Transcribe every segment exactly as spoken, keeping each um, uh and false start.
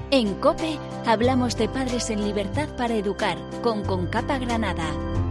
En COPE hablamos de padres en libertad para educar con Concapa Granada.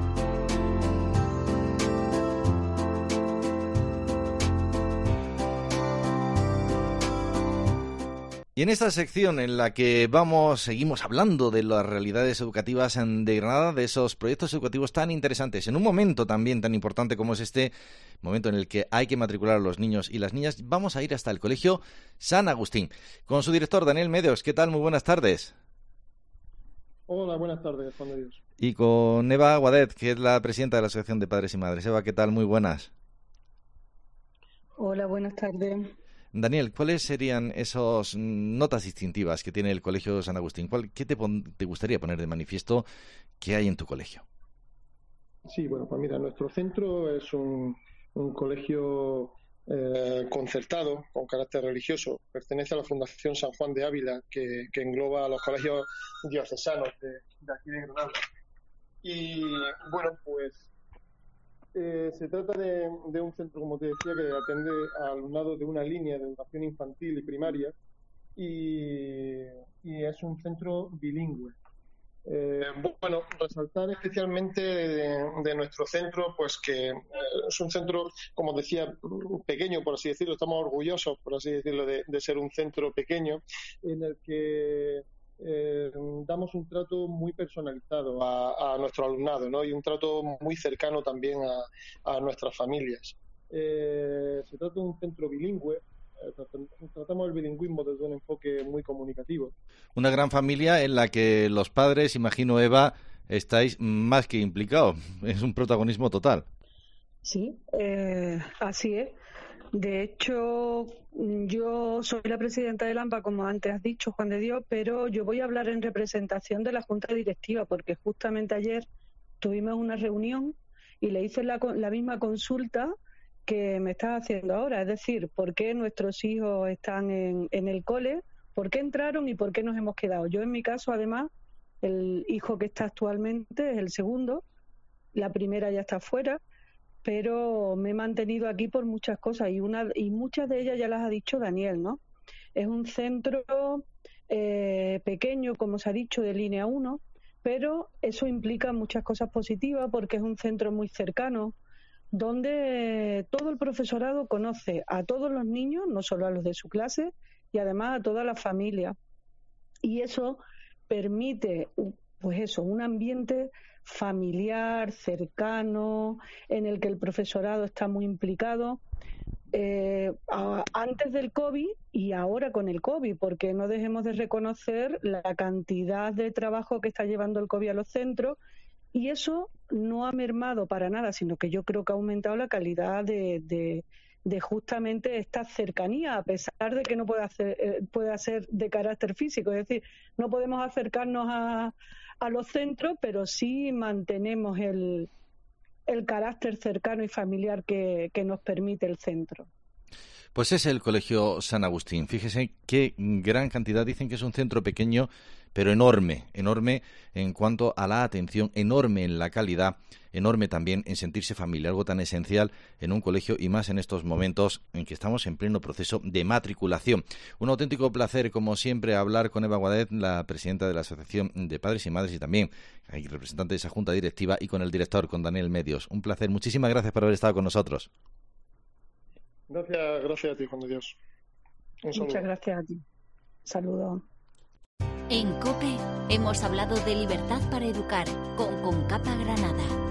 Y en esta sección en la que vamos, seguimos hablando de las realidades educativas de Granada, de esos proyectos educativos tan interesantes, en un momento también tan importante como es este momento en el que hay que matricular a los niños y las niñas, vamos a ir hasta el Colegio San Agustín, con su director Daniel Medios. ¿Qué tal? Muy buenas tardes. Hola, buenas tardes, Juan de Dios. Y con Eva Aguadet, que es la presidenta de la Asociación de Padres y Madres. Eva, ¿qué tal? Muy buenas. Hola, buenas tardes. Daniel, ¿cuáles serían esas notas distintivas que tiene el Colegio San Agustín? ¿Cuál, ¿Qué te, pon, te gustaría poner de manifiesto que hay en tu colegio? Sí, bueno, pues mira, nuestro centro es un, un colegio eh, concertado con carácter religioso. Pertenece a la Fundación San Juan de Ávila, que, que engloba a los colegios diocesanos de, de aquí de Granada. Y bueno, pues Eh, se trata de, de un centro, como te decía, que atende al alumnado de una línea de educación infantil y primaria y, y es un centro bilingüe. Eh, bueno, resaltar especialmente de, de nuestro centro, pues que eh, es un centro, como decía, pequeño, por así decirlo. Estamos orgullosos, por así decirlo, de, de ser un centro pequeño en el que Eh, damos un trato muy personalizado a, a nuestro alumnado, ¿no? Y un trato muy cercano también a, a nuestras familias. Eh, se trata de un centro bilingüe. eh, tratamos el bilingüismo desde un enfoque muy comunicativo. Una gran familia en la que los padres, imagino, Eva, estáis más que implicados. Es un protagonismo total. Sí, eh, así es. De hecho, yo soy la presidenta del AMPA, como antes has dicho, Juan de Dios, pero yo voy a hablar en representación de la Junta Directiva, porque justamente ayer tuvimos una reunión y le hice la, la misma consulta que me estás haciendo ahora, es decir, ¿por qué nuestros hijos están en, en el cole? ¿Por qué entraron y por qué nos hemos quedado? Yo, en mi caso, además, el hijo que está actualmente es el segundo, la primera ya está fuera, pero me he mantenido aquí por muchas cosas y una y muchas de ellas ya las ha dicho Daniel, ¿no? Es un centro eh, pequeño, como se ha dicho, de línea uno, pero eso implica muchas cosas positivas porque es un centro muy cercano, donde todo el profesorado conoce a todos los niños, no solo a los de su clase, y además a toda la familia. Y eso permite, pues eso, un ambiente familiar, cercano, en el que el profesorado está muy implicado, eh, a, antes del COVID y ahora con el COVID, porque no dejemos de reconocer la cantidad de trabajo que está llevando el COVID a los centros, y eso no ha mermado para nada, sino que yo creo que ha aumentado la calidad de, de, de justamente esta cercanía, a pesar de que no pueda, hacer, eh, pueda ser de carácter físico, es decir, no podemos acercarnos a a los centros, pero sí mantenemos el, el carácter cercano y familiar que, que nos permite el centro. Pues es el Colegio San Agustín. Fíjese qué gran cantidad. Dicen que es un centro pequeño, pero enorme, enorme en cuanto a la atención, enorme en la calidad, enorme también en sentirse familia, algo tan esencial en un colegio y más en estos momentos en que estamos en pleno proceso de matriculación. Un auténtico placer, como siempre, hablar con Eva Aguadet, la presidenta de la Asociación de Padres y Madres y también hay representante de esa junta directiva, y con el director, con Daniel Medios. Un placer. Muchísimas gracias por haber estado con nosotros. Gracias, gracias a ti, Juan de Dios. Un saludo. Muchas gracias a ti. Saludos. En COPE hemos hablado de libertad para educar con Concapa Granada.